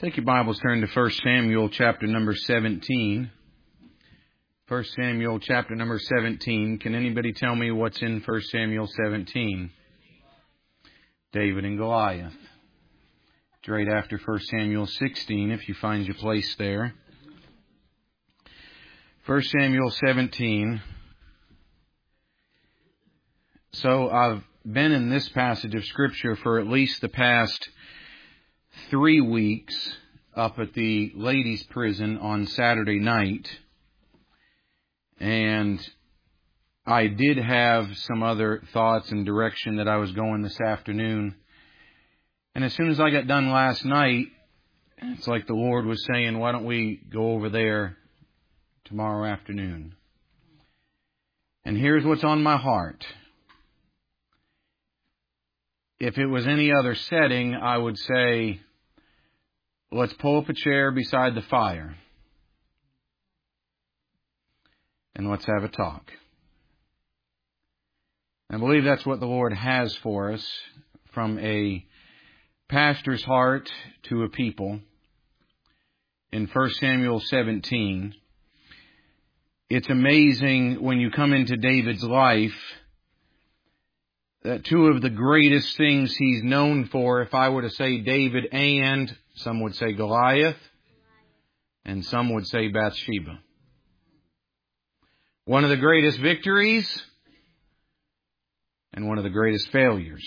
Take your Bibles, turn to 1 Samuel chapter number 17. 1 Samuel chapter number 17. Can anybody tell me what's in 1 Samuel 17? David and Goliath. It's right after 1 Samuel 16, if you find your place there. 1 Samuel 17. So I've been in this passage of Scripture for at least the past 3 weeks up at the ladies' prison on Saturday night. And I did have some other thoughts and direction that I was going this afternoon. And as soon as I got done last night, it's like the Lord was saying, why don't we go over there tomorrow afternoon? And here's what's on my heart. If it was any other setting, I would say, let's pull up a chair beside the fire and let's have a talk. I believe that's what the Lord has for us, from a pastor's heart to a people. In 1 Samuel 17, it's amazing when you come into David's life that two of the greatest things he's known for, if I were to say David and, some would say Goliath, and some would say Bathsheba. One of the greatest victories and one of the greatest failures.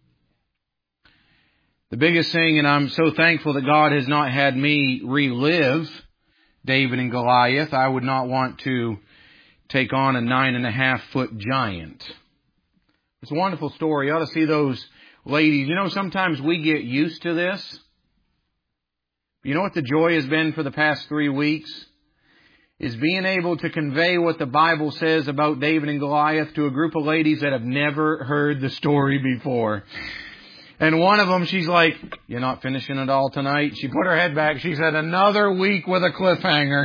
The biggest thing, and I'm so thankful that God has not had me relive David and Goliath. I would not want to take on a 9.5-foot giant. It's a wonderful story. You ought to see those ladies. You know, sometimes we get used to this. You know what the joy has been for the past 3 weeks? Is being able to convey what the Bible says about David and Goliath to a group of ladies that have never heard the story before. And one of them, she's like, you're not finishing it all tonight? She put her head back. She said, another week with a cliffhanger.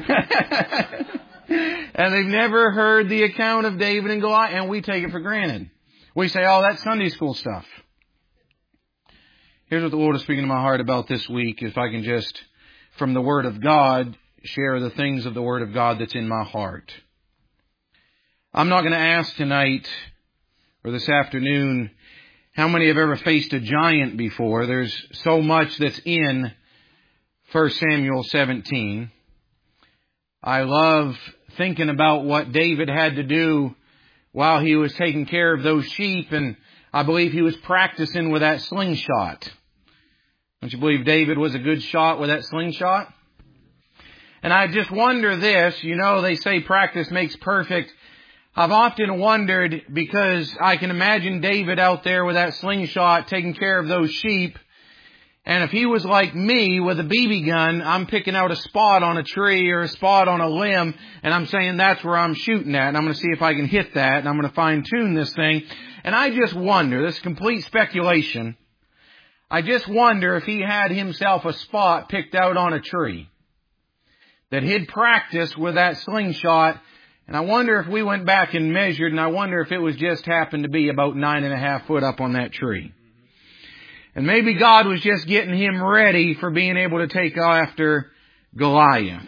And they've never heard the account of David and Goliath, and we take it for granted. We say, oh, that's Sunday school stuff. Here's what the Lord is speaking to my heart about this week. If I can just, from the Word of God, share the things of the Word of God that's in my heart. I'm not going to ask tonight or this afternoon how many have ever faced a giant before. There's so much that's in 1 Samuel 17. I love thinking about what David had to do while he was taking care of those sheep, and I believe he was practicing with that slingshot. Don't you believe David was a good shot with that slingshot? And I just wonder this, you know, they say practice makes perfect. I've often wondered, because I can imagine David out there with that slingshot taking care of those sheep. And if he was like me with a BB gun, I'm picking out a spot on a tree or a spot on a limb, and I'm saying that's where I'm shooting at, and I'm going to see if I can hit that, and I'm going to fine-tune this thing. And I just wonder, this is complete speculation, I just wonder if he had himself a spot picked out on a tree that he'd practiced with that slingshot. And I wonder if we went back and measured, and I wonder if it was just happened to be about 9.5 foot up on that tree. And maybe God was just getting him ready for being able to take after Goliath.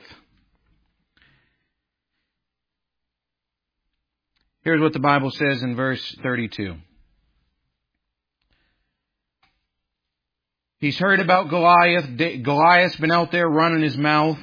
Here's what the Bible says in verse 32. He's heard about Goliath. Goliath's been out there running his mouth.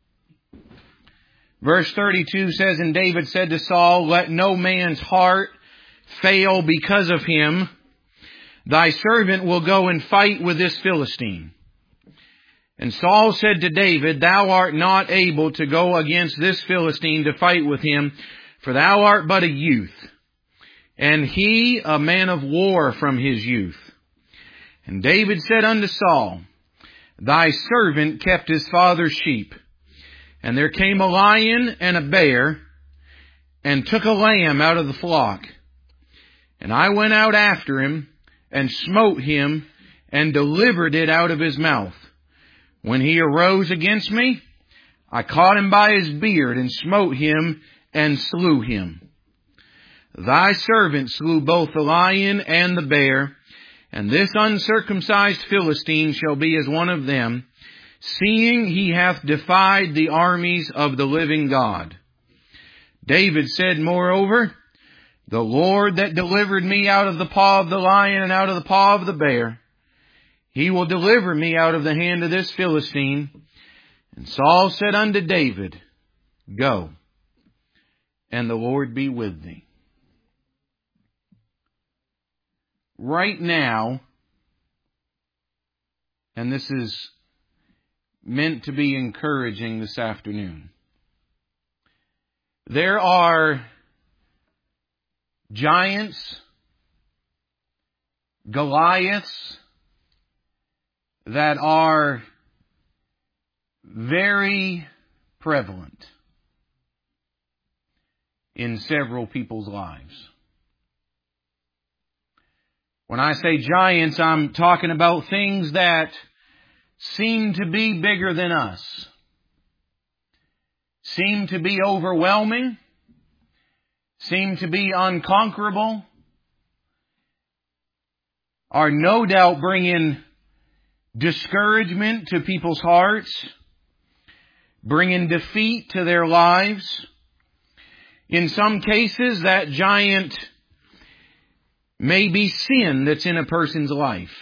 Verse 32 says, and David said to Saul, let no man's heart fail because of him. Thy servant will go and fight with this Philistine. And Saul said to David, thou art not able to go against this Philistine to fight with him, for thou art but a youth, and he a man of war from his youth. And David said unto Saul, thy servant kept his father's sheep. And there came a lion and a bear, and took a lamb out of the flock. And I went out after him, and smote him, and delivered it out of his mouth. When he arose against me, I caught him by his beard, and smote him, and slew him. Thy servant slew both the lion and the bear, and this uncircumcised Philistine shall be as one of them, seeing he hath defied the armies of the living God. David said, moreover, the Lord that delivered me out of the paw of the lion and out of the paw of the bear, He will deliver me out of the hand of this Philistine. And Saul said unto David, Go, and the Lord be with thee. Right now, and this is meant to be encouraging this afternoon, there are giants, Goliaths, that are very prevalent in several people's lives. When I say giants, I'm talking about things that seem to be bigger than us, seem to be overwhelming, seem to be unconquerable, are no doubt bringing discouragement to people's hearts, bringing defeat to their lives. In some cases, that giant may be sin that's in a person's life.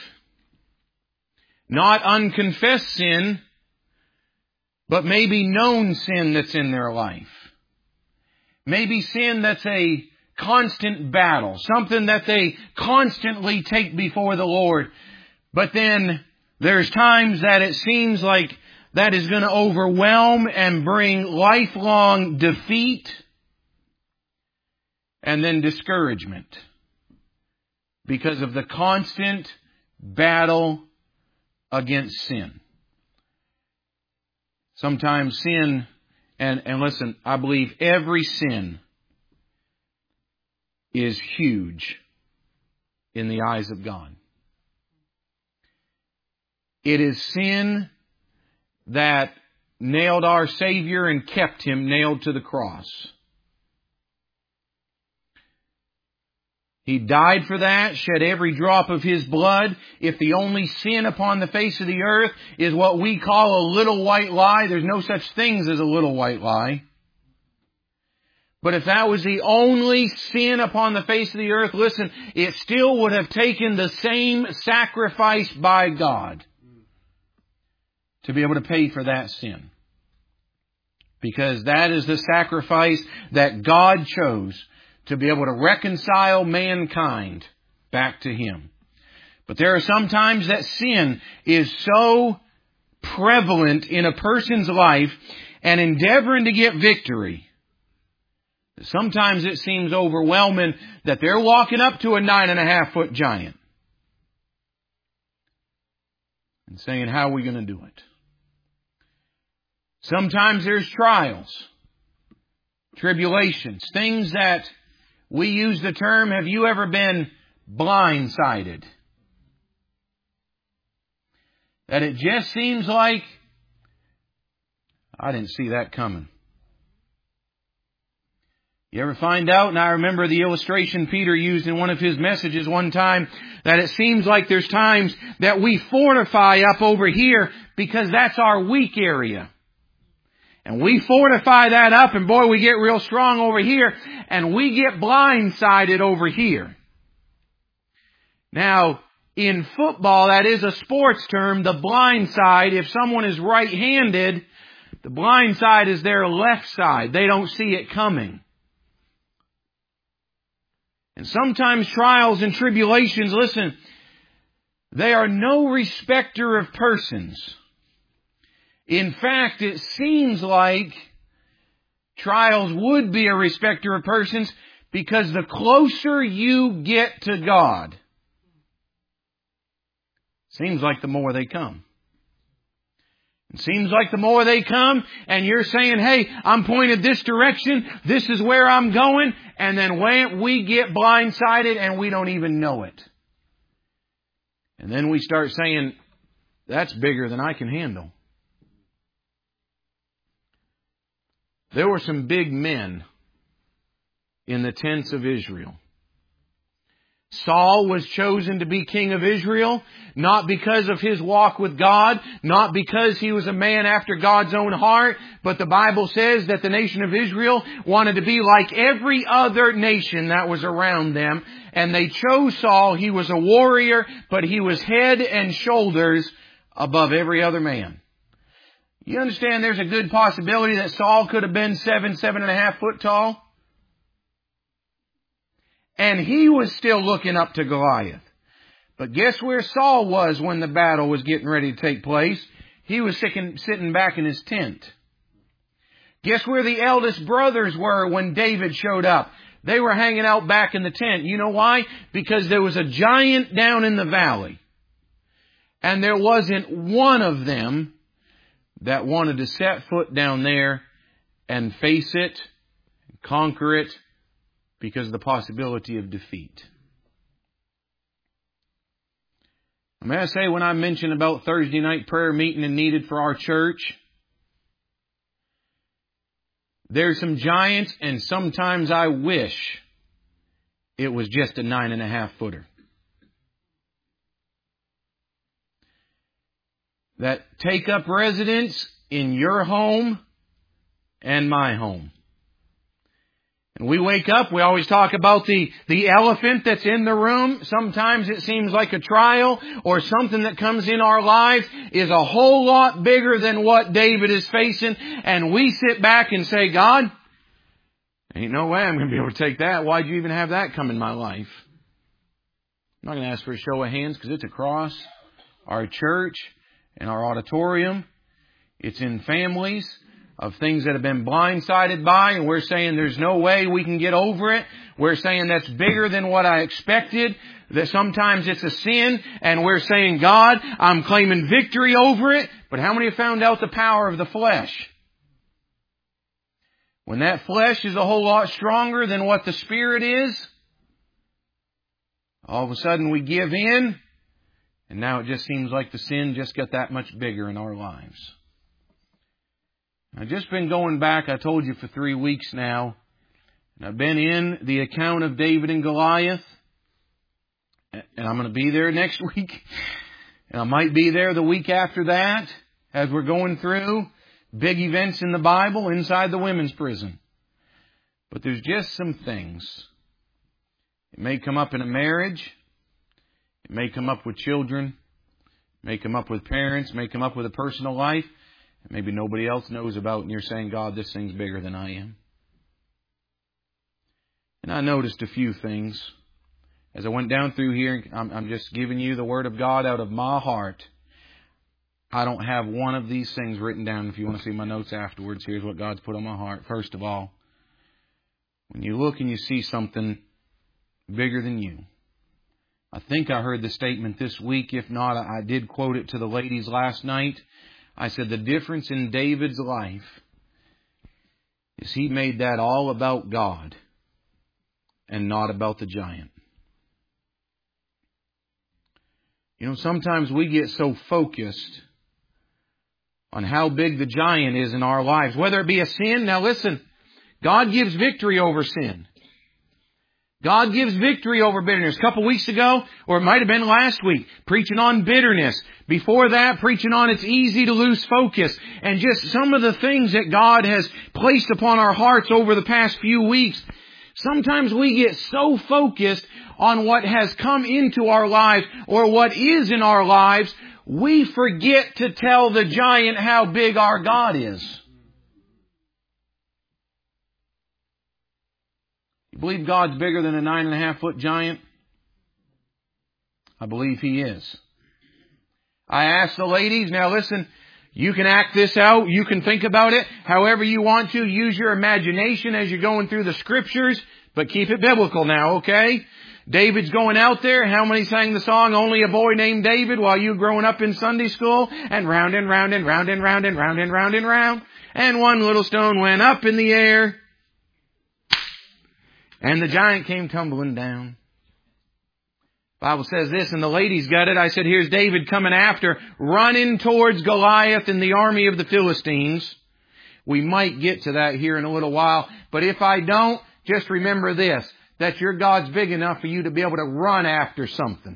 Not unconfessed sin, but maybe known sin that's in their life. Maybe sin that's a constant battle, something that they constantly take before the Lord. But then there's times that it seems like that is going to overwhelm and bring lifelong defeat and then discouragement because of the constant battle against sin. Sometimes sin, and listen, I believe every sin is huge in the eyes of God. It is sin that nailed our Savior and kept Him nailed to the cross. He died for that, shed every drop of His blood. If the only sin upon the face of the earth is what we call a little white lie, there's no such things as a little white lie. But if that was the only sin upon the face of the earth, listen, it still would have taken the same sacrifice by God to be able to pay for that sin. Because that is the sacrifice that God chose to be able to reconcile mankind back to Him. But there are some times that sin is so prevalent in a person's life and endeavoring to get victory, sometimes it seems overwhelming that they're walking up to a 9.5-foot giant and saying, how are we going to do it? Sometimes there's trials, tribulations, things that we use the term, have you ever been blindsided? That it just seems like, I didn't see that coming. You ever find out, and I remember the illustration Peter used in one of his messages one time, that it seems like there's times that we fortify up over here because that's our weak area. And we fortify that up, and boy, we get real strong over here, and we get blindsided over here. Now, in football, that is a sports term, the blind side. If someone is right-handed, the blind side is their left side. They don't see it coming. And sometimes trials and tribulations, listen, they are no respecter of persons. In fact, it seems like trials would be a respecter of persons because the closer you get to God, seems like the more they come. It seems like the more they come and you're saying, hey, I'm pointed this direction, this is where I'm going, and then when we get blindsided and we don't even know it. And then we start saying, that's bigger than I can handle. There were some big men in the tents of Israel. Saul was chosen to be king of Israel, not because of his walk with God, not because he was a man after God's own heart, but the Bible says that the nation of Israel wanted to be like every other nation that was around them, and they chose Saul. He was a warrior, but he was head and shoulders above every other man. You understand there's a good possibility that Saul could have been 7.5 foot tall? And he was still looking up to Goliath. But guess where Saul was when the battle was getting ready to take place? He was sitting back in his tent. Guess where the eldest brothers were when David showed up? They were hanging out back in the tent. You know why? Because there was a giant down in the valley. And there wasn't one of them that wanted to set foot down there and face it, conquer it, because of the possibility of defeat. May I say, when I mention about Thursday night prayer meeting and needed for our church, there's some giants, and sometimes I wish it was just a 9.5 footer. That take up residence in your home and my home. And we wake up, we always talk about the elephant that's in the room. Sometimes it seems like a trial or something that comes in our lives is a whole lot bigger than what David is facing. And we sit back and say, God, ain't no way I'm going to be able to take that. Why'd you even have that come in my life? I'm not going to ask for a show of hands because it's across our church and our auditorium. It's in families of things that have been blindsided by, and we're saying there's no way we can get over it. We're saying that's bigger than what I expected. That sometimes it's a sin, and we're saying, God, I'm claiming victory over it. But how many have found out the power of the flesh? When that flesh is a whole lot stronger than what the Spirit is, all of a sudden we give in, and now it just seems like the sin just got that much bigger in our lives. I've just been going back, I told you, for 3 weeks now. And I've been in the account of David and Goliath. And I'm going to be there next week. And I might be there the week after that as we're going through big events in the Bible inside the women's prison. But there's just some things. It may come up in a marriage. It may come up with children. It may come up with parents. It may come up with a personal life. Maybe nobody else knows about, and you're saying, God, this thing's bigger than I am. And I noticed a few things. As I went down through here, I'm just giving you the Word of God out of my heart. I don't have one of these things written down. If you want to see my notes afterwards, here's what God's put on my heart. First of all, when you look and you see something bigger than you. I think I heard the statement this week. If not, I did quote it to the ladies last night. I said the difference in David's life is he made that all about God and not about the giant. You know, sometimes we get so focused on how big the giant is in our lives, whether it be a sin. Now listen, God gives victory over sin. God gives victory over bitterness. A couple weeks ago, or it might have been last week, preaching on bitterness. Before that, preaching on it's easy to lose focus. And just some of the things that God has placed upon our hearts over the past few weeks. Sometimes we get so focused on what has come into our lives or what is in our lives, we forget to tell the giant how big our God is. You believe God's bigger than a 9.5 foot giant? I believe He is. I asked the ladies, now listen, you can act this out, you can think about it however you want to, use your imagination as you're going through the Scriptures, but keep it biblical now, okay? David's going out there. How many sang the song, Only a Boy Named David, while you growing up in Sunday school? And round and round and round and round and round and round and round. And one little stone went up in the air. And the giant came tumbling down. The Bible says this, and the ladies got it. I said, here's David coming after, running towards Goliath and the army of the Philistines. We might get to that here in a little while. But if I don't, just remember this. that your God's big enough for you to be able to run after something.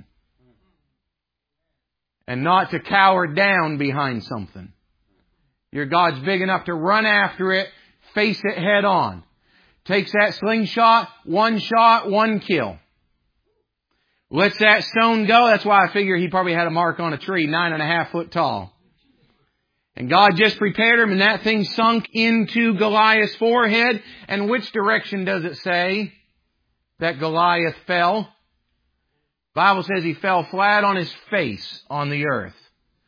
And not to cower down behind something. Your God's big enough to run after it, face it head on. Takes that slingshot, one shot, one kill. Lets that stone go. That's why I figure he probably had a mark on a tree 9.5 foot tall. And God just prepared him, and that thing sunk into Goliath's forehead. And which direction does it say that Goliath fell? The Bible says he fell flat on his face on the earth.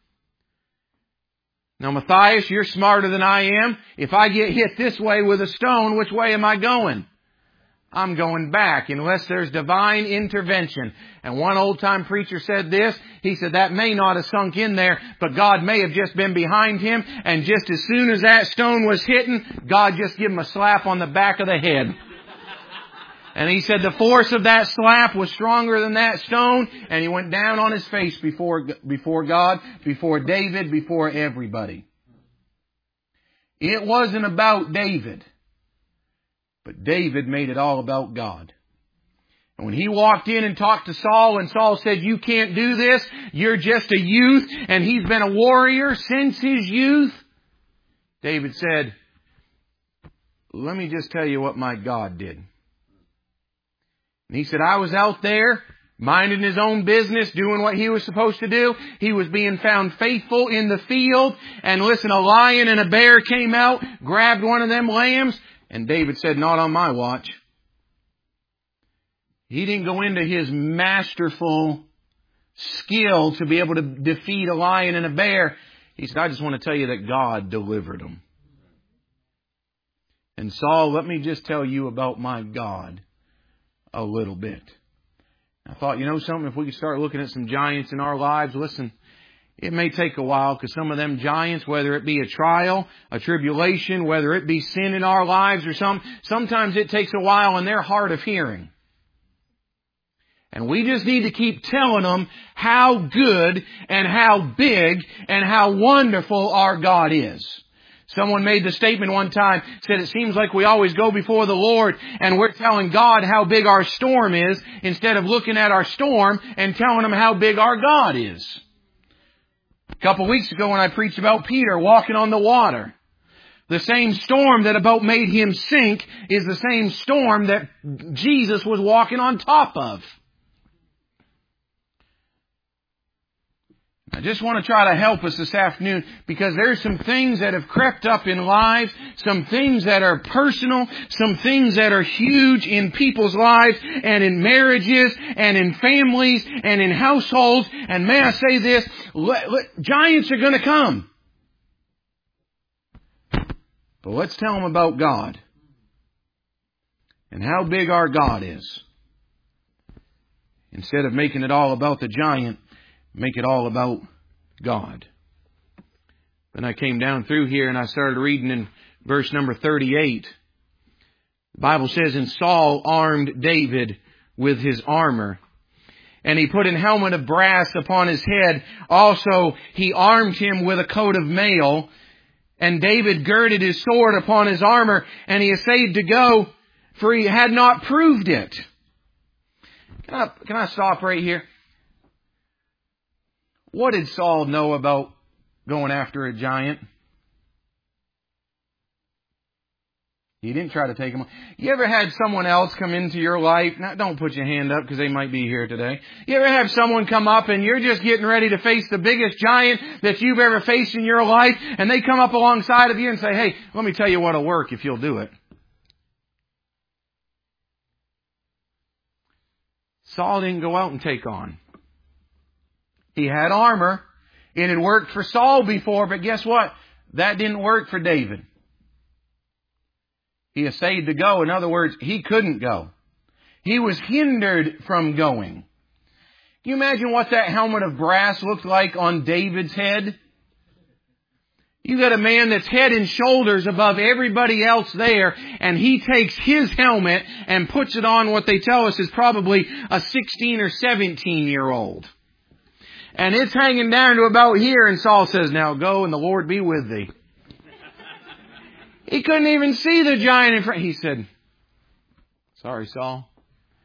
Now, Matthias, you're smarter than I am. If I get hit this way with a stone, which way am I going? I'm going back unless there's divine intervention. And one old-time preacher said this. He said that may not have sunk in there, but God may have just been behind him. And just as soon as that stone was hitting, God just gave him a slap on the back of the head. And he said the force of that slap was stronger than that stone. And he went down on his face before God, before David, before everybody. It wasn't about David. But David made it all about God. And when he walked in and talked to Saul, and Saul said, you can't do this. You're just a youth. And he's been a warrior since his youth. David said, let me just tell you what my God did. And he said, I was out there minding his own business, doing what he was supposed to do. He was being found faithful in the field. And listen, a lion and a bear came out, grabbed one of them lambs. And David said, not on my watch. He didn't go into his masterful skill to be able to defeat a lion and a bear. He said, I just want to tell you that God delivered them. And Saul, let me just tell you about my God a little bit. I thought, you know something, if we could start looking at some giants in our lives, listen, it may take a while because some of them giants, whether it be a trial, a tribulation, whether it be sin in our lives or sometimes it takes a while and they're hard of hearing. And we just need to keep telling them how good and how big and how wonderful our God is. Someone made the statement one time, said it seems like we always go before the Lord and we're telling God how big our storm is instead of looking at our storm and telling Him how big our God is. A couple of weeks ago when I preached about Peter walking on the water, the same storm that about made him sink is the same storm that Jesus was walking on top of. I just want to try to help us this afternoon because there's some things that have crept up in lives, some things that are personal, some things that are huge in people's lives and in marriages and in families and in households. And may I say this, giants are going to come. But let's tell them about God and how big our God is. Instead of making it all about the giant, make it all about God. Then I came down through here and I started reading in verse number 38. The Bible says, and Saul armed David with his armor, and he put an helmet of brass upon his head. Also he armed him with a coat of mail. And David girded his sword upon his armor, and he essayed to go, for he had not proved it. Can I stop right here? What did Saul know about going after a giant? He didn't try to take him on. You ever had someone else come into your life? Now, don't put your hand up because they might be here today. You ever have someone come up and you're just getting ready to face the biggest giant that you've ever faced in your life, and they come up alongside of you and say, hey, let me tell you what'll work if you'll do it. Saul didn't go out and take on. He had armor. It had worked for Saul before, but guess what? That didn't work for David. He essayed to go. In other words, he couldn't go. He was hindered from going. Can you imagine what that helmet of brass looked like on David's head? You got a man that's head and shoulders above everybody else there, and he takes his helmet and puts it on what they tell us is probably a 16 or 17-year-old. And it's hanging down to about here, and Saul says, now go and the Lord be with thee. He couldn't even see the giant in front. He said, sorry, Saul,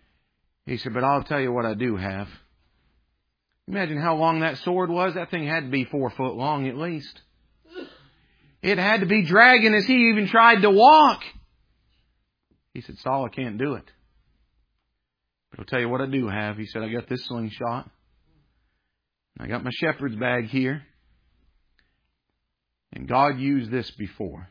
He said, but I'll tell you what I do have. Imagine how long that sword was. That thing had to be 4 foot long at least. It had to be dragging as he even tried to walk. He said, Saul, I can't do it. But I'll tell you what I do have. He said, I got this slingshot. I got my shepherd's bag here. And God used this before.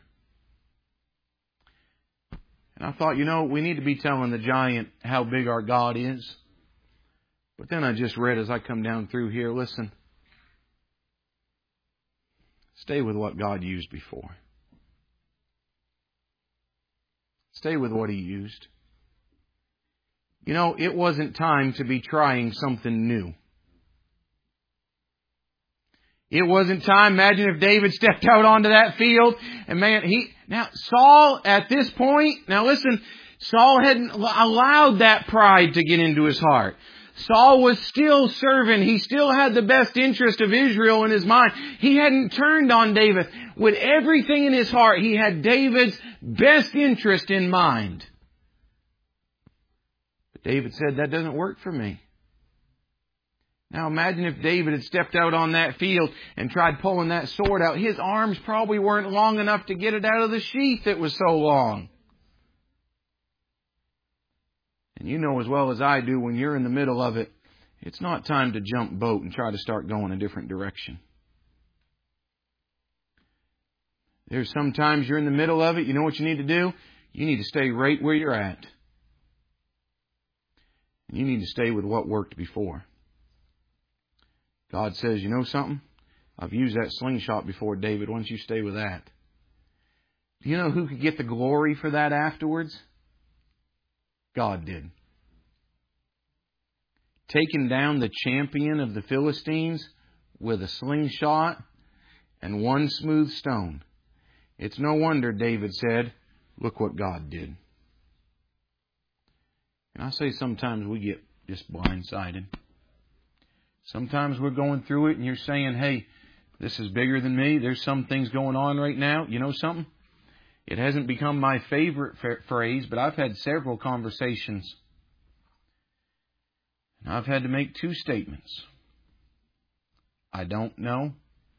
And I thought, we need to be telling the giant how big our God is. But then I just read as I come down through here, listen. Stay with what God used before. Stay with what He used. It wasn't time to be trying something new. It wasn't time. Imagine if David stepped out onto that field and Saul at this point, now listen, Saul hadn't allowed that pride to get into his heart. Saul was still serving. He still had the best interest of Israel in his mind. He hadn't turned on David. With everything in his heart, he had David's best interest in mind. But David said, that doesn't work for me. Now imagine if David had stepped out on that field and tried pulling that sword out. His arms probably weren't long enough to get it out of the sheath. It was so long. And you know as well as I do, when you're in the middle of it, it's not time to jump boat and try to start going a different direction. There's sometimes you're in the middle of it. You know what you need to do? You need to stay right where you're at. And you need to stay with what worked before. God says, you know something? I've used that slingshot before, David. Why don't you stay with that? Do you know who could get the glory for that afterwards? God did. Taking down the champion of the Philistines with a slingshot and one smooth stone. It's no wonder David said, look what God did. And I say sometimes we get just blindsided. Sometimes we're going through it and you're saying, hey, this is bigger than me. There's some things going on right now. You know something? It hasn't become my favorite phrase, but I've had several conversations. And I've had to make 2 statements. I don't know.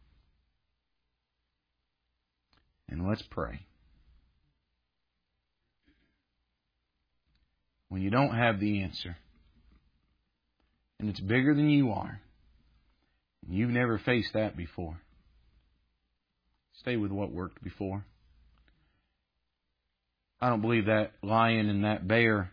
And let's pray. When you don't have the answer, and it's bigger than you are, and you've never faced that before, stay with what worked before. I don't believe that lion and that bear,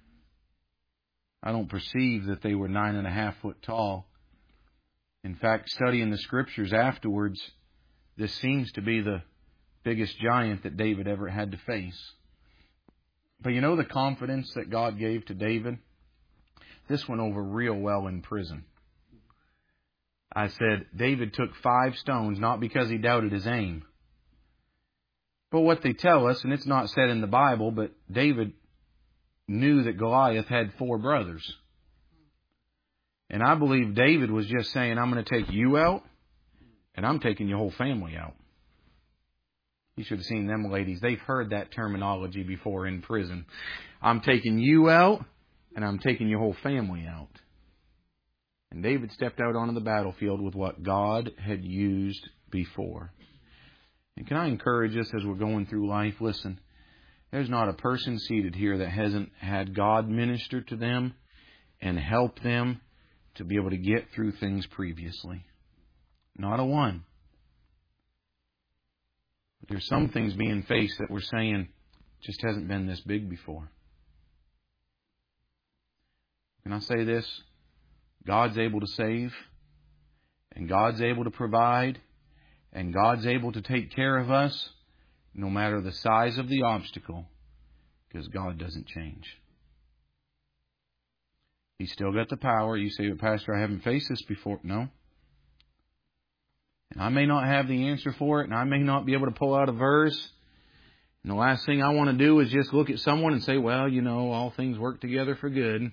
I don't perceive that they were 9.5 foot tall. In fact, studying the Scriptures afterwards, this seems to be the biggest giant that David ever had to face. But you know the confidence that God gave to David? This went over real well in prison. I said, David took 5 stones, not because he doubted his aim. But what they tell us, and it's not said in the Bible, but David knew that Goliath had 4 brothers. And I believe David was just saying, I'm going to take you out, and I'm taking your whole family out. You should have seen them ladies. They've heard that terminology before in prison. I'm taking you out, and I'm taking your whole family out. And David stepped out onto the battlefield with what God had used before. And can I encourage us as we're going through life, listen, there's not a person seated here that hasn't had God minister to them and help them to be able to get through things previously. Not a one. But there's some things being faced that we're saying just hasn't been this big before. Can I say this? God's able to save, and God's able to provide, and God's able to take care of us no matter the size of the obstacle, because God doesn't change. He's still got the power. You say, Pastor, I haven't faced this before. No. And I may not have the answer for it, and I may not be able to pull out a verse. And the last thing I want to do is just look at someone and say, well, you know, all things work together for good.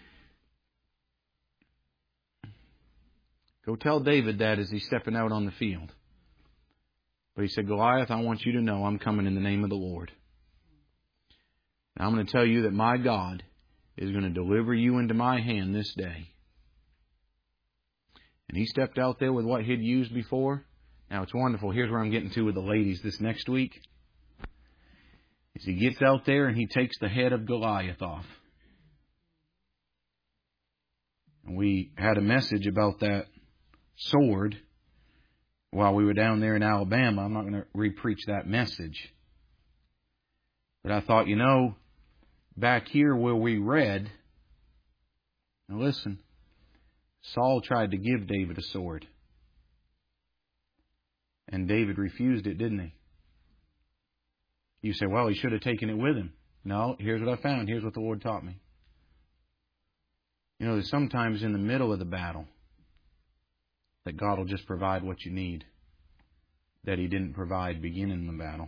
Go tell David that as he's stepping out on the field. But he said, Goliath, I want you to know I'm coming in the name of the Lord. And I'm going to tell you that my God is going to deliver you into my hand this day. And he stepped out there with what he'd used before. Now it's wonderful. Here's where I'm getting to with the ladies this next week. Is he gets out there and he takes the head of Goliath off. And we had a message about that sword while we were down there in Alabama. I'm not going to re-preach that message. But I thought, back here where we read, now listen, Saul tried to give David a sword. And David refused it, didn't he? You say, well, he should have taken it with him. No, here's what I found. Here's what the Lord taught me. There's sometimes in the middle of the battle that God will just provide what you need that He didn't provide beginning the battle.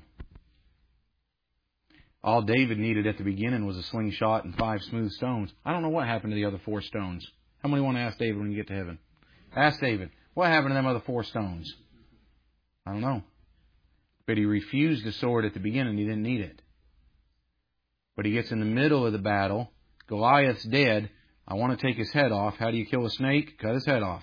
All David needed at the beginning was a slingshot and 5 smooth stones. I don't know what happened to the other 4 stones. How many want to ask David when you get to heaven? Ask David, what happened to them other 4 stones? I don't know. But he refused the sword at the beginning. He didn't need it. But he gets in the middle of the battle. Goliath's dead. I want to take his head off. How do you kill a snake? Cut his head off.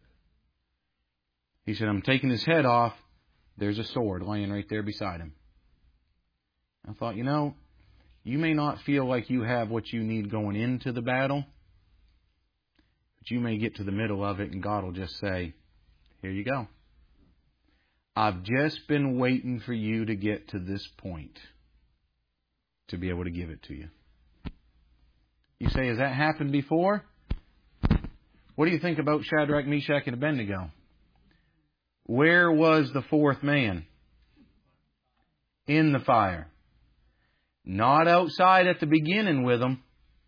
He said, I'm taking his head off. There's a sword laying right there beside him. I thought, you may not feel like you have what you need going into the battle, but you may get to the middle of it and God will just say, here you go. I've just been waiting for you to get to this point to be able to give it to you. You say, has that happened before? What do you think about Shadrach, Meshach, and Abednego? Where was the 4th man? In the fire. Not outside at the beginning with them.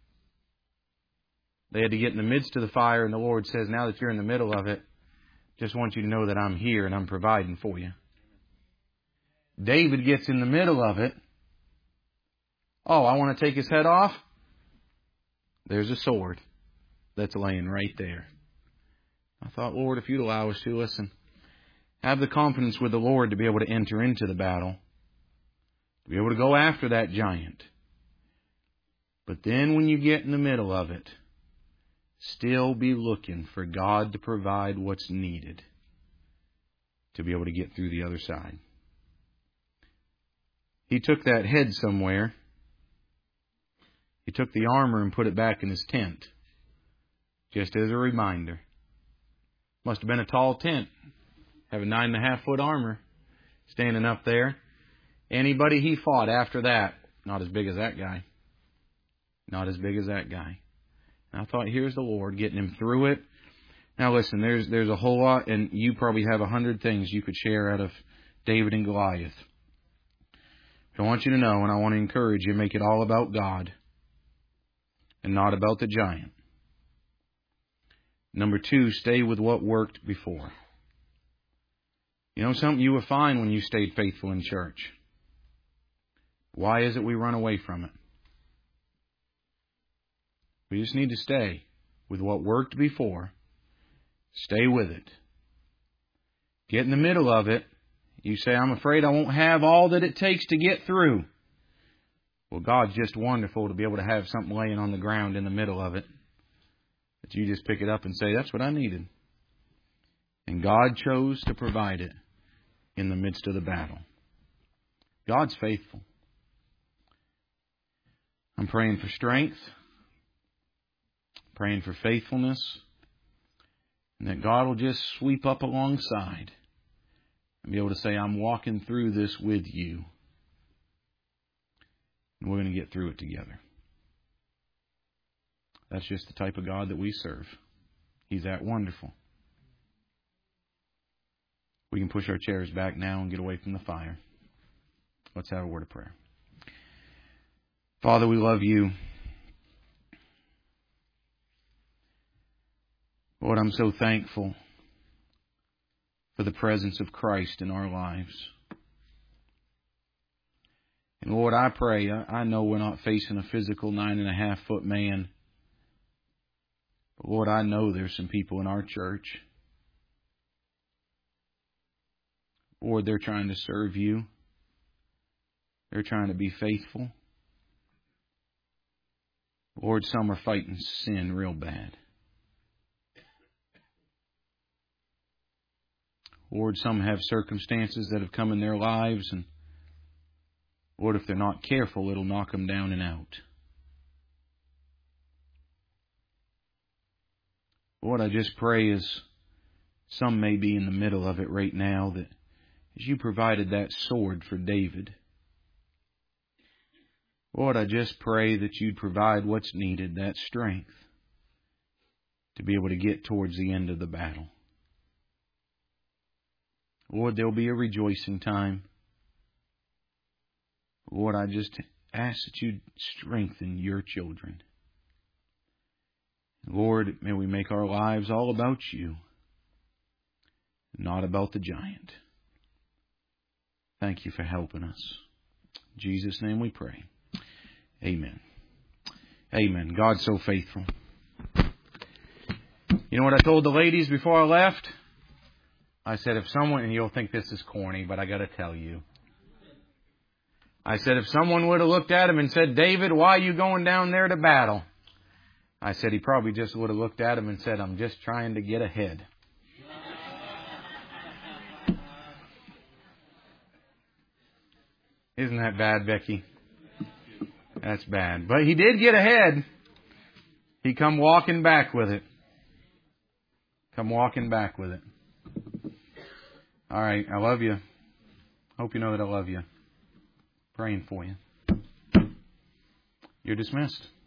They had to get in the midst of the fire, and the Lord says, now that you're in the middle of it, just want you to know that I'm here and I'm providing for you. David gets in the middle of it. Oh, I want to take his head off? There's a sword that's laying right there. I thought, Lord, if you'd allow us to listen, have the confidence with the Lord to be able to enter into the battle, to be able to go after that giant. But then when you get in the middle of it, still be looking for God to provide what's needed to be able to get through the other side. He took that head somewhere. He took the armor and put it back in his tent, just as a reminder. Must have been a tall tent, having 9.5-foot armor standing up there. Anybody he fought after that, not as big as that guy. Not as big as that guy. And I thought, here's the Lord getting him through it. Now listen, there's a whole lot, and you probably have 100 things you could share out of David and Goliath. I want you to know, and I want to encourage you, make it all about God and not about the giant. Number 2, stay with what worked before. Something you will find when you stayed faithful in church. Why is it we run away from it? We just need to stay with what worked before. Stay with it. Get in the middle of it. You say, I'm afraid I won't have all that it takes to get through. Well, God's just wonderful to be able to have something laying on the ground in the middle of it that you just pick it up and say, that's what I needed. And God chose to provide it in the midst of the battle. God's faithful. I'm praying for strength, praying for faithfulness, and that God will just sweep up alongside and be able to say, I'm walking through this with you. And we're going to get through it together. That's just the type of God that we serve. He's that wonderful. We can push our chairs back now and get away from the fire. Let's have a word of prayer. Father, we love you. Lord, I'm so thankful for the presence of Christ in our lives. And Lord, I pray, I know we're not facing a physical 9.5-foot man. But Lord, I know there's some people in our church. Lord, they're trying to serve you. They're trying to be faithful. Lord, some are fighting sin real bad. Lord, some have circumstances that have come in their lives, and Lord, if they're not careful, it'll knock them down and out. Lord, I just pray as some may be in the middle of it right now, that as you provided that sword for David, Lord, I just pray that you'd provide what's needed, that strength, to be able to get towards the end of the battle. Lord, there'll be a rejoicing time. Lord, I just ask that you'd strengthen your children. Lord, may we make our lives all about you, not about the giant. Thank you for helping us. In Jesus' name we pray. Amen. Amen. God's so faithful. You know what I told the ladies before I left? I said, if someone, and you'll think this is corny, but I got to tell you. I said, if someone would have looked at him and said, David, why are you going down there to battle? I said, he probably just would have looked at him and said, I'm just trying to get ahead. Isn't that bad, Becky? That's bad. But he did get ahead. He come walking back with it. Come walking back with it. All right. I love you. Hope you know that I love you. Praying for you. You're dismissed.